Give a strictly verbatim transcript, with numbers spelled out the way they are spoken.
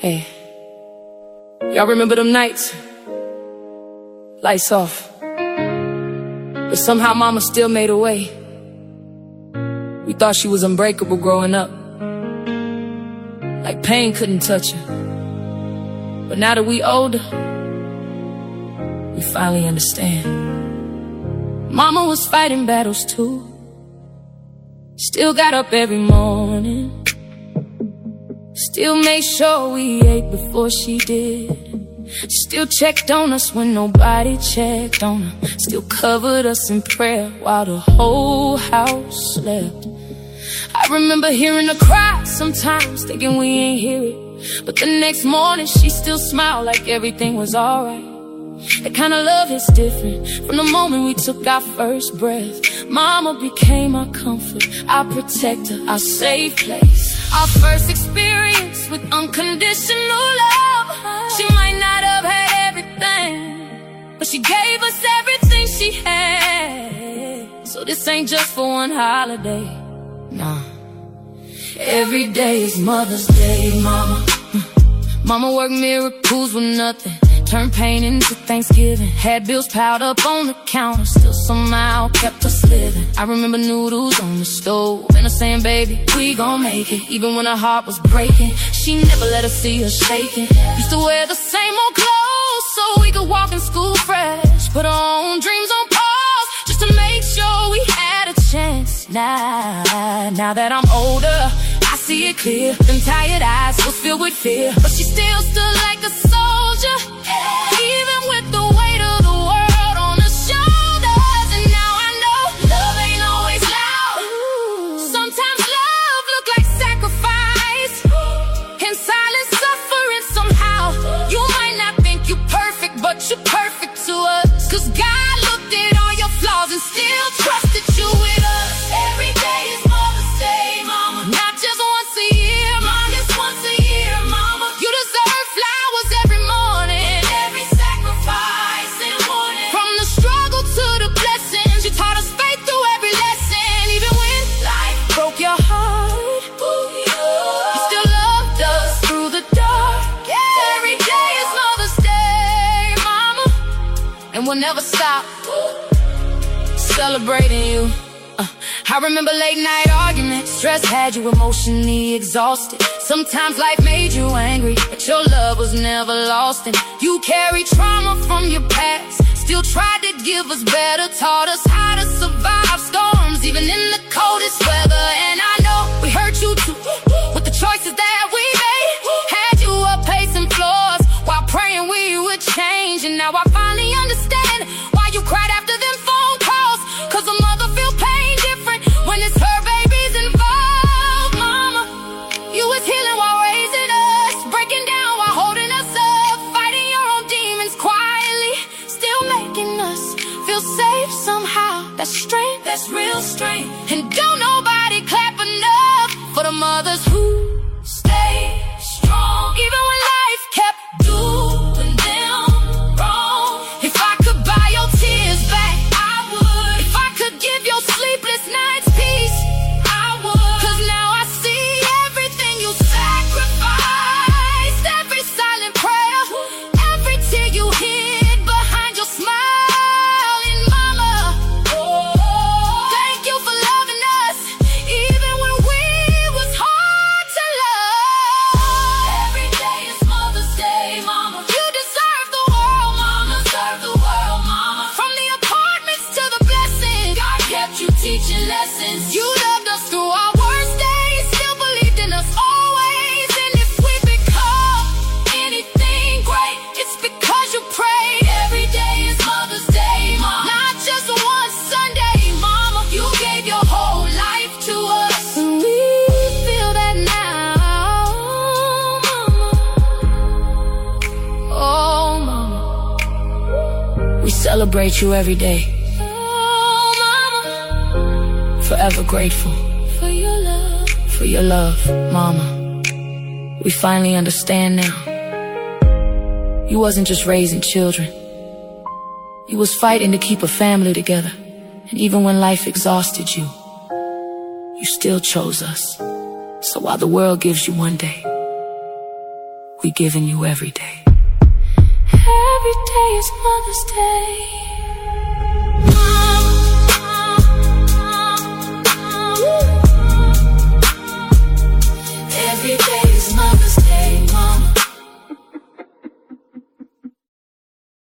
Hey, y'all remember them nights? Lights off, but somehow mama still made a way. We thought she was unbreakable growing up, like pain couldn't touch her. But now that we older, we finally understand. Mama was fighting battles too, still got up every morning, still made sure we ate before she did, still checked on us when nobody checked on her, still covered us in prayer while the whole house slept. I remember hearing her cry sometimes, thinking we ain't hear it, but the next morning she still smiled like everything was alright. That kind of love is different. From the moment we took our first breath, mama became our comfort, our protector, our safe place. Our first experience with unconditional love. She might not have had everything, but she gave us everything she had. So this ain't just for one holiday, nah. Every day is Mother's Day, mama. Mama worked miracles with nothing, turned pain into Thanksgiving, had bills piled up on the counter, still somehow kept us living. I remember noodles on the stove and her saying, baby, we gon' make it. Even when her heart was breaking, she never let us see her shaking. Used to wear the same old clothes so we could walk in school fresh, put our own dreams on pause just to make sure we had a chance. Now, now that I'm older, I see it clear. Them tired eyes was filled with fear, but she still stood like a soldier, even with the weight of the world on her shoulders. And now I know love ain't always loud. Sometimes love look like sacrifice and silent suffering somehow. You might not think you're perfect, but you're perfect to us, 'cause God looked at all your flaws and still trusted you with us. Every day is Mother's Day, mama. Not just once a year, mom, just once a year, mama. You deserve flowers every morning, every sacrifice and warning. From the struggle to the blessings, you taught us faith through every lesson. Even when life broke your heart, you still loved us through the dark. Every day is Mother's Day, mama, and we'll never stop celebrating you. uh, I remember late night arguments, stress had you emotionally exhausted. Sometimes life made you angry, but your love was never lost. And you carried trauma from your past, still tried to give us better, taught us how to survive storms, even in the coldest weather. And I know we hurt you too, with the choices that we made. Had you up pacing floors while praying we would change. And now I finally understand why you cried after them phone calls, 'cause a mother feel pain different when it's her babies involved. Mama, you was healing while raising us, breaking down while holding us up, fighting your own demons quietly, still making us feel safe somehow. That's strength, that's real strength. And don't nobody clap enough for the mothers who stay strong, even when life kept doing them wrong. If I could buy your tears back, I would. If I could give your sleepless nights peace, I would. 'Cause now I see everything you sacrificed, every silent prayer, every tear you hid behind your smiling mama. Thank you for loving us, even when we was hard to love. Every day is Mother's Day, mama. You deserve the world, mama. Deserve the world, mama. From the apartments to the blessings, God kept you teaching lessons. You loved us through our worst days, still believed in us always. And if we become anything great, it's because you prayed. Every day is Mother's Day, mama. Not just one Sunday, mama. You gave your whole life to us, and we feel that now, mama. Oh, mama, we celebrate you every day. Oh, mama, forever grateful for your love, for your love, mama. We finally understand now. You wasn't just raising children, you was fighting to keep a family together. And even when life exhausted you, you still chose us. So while the world gives you one day, we giving you every day. Every day is Mother's Day.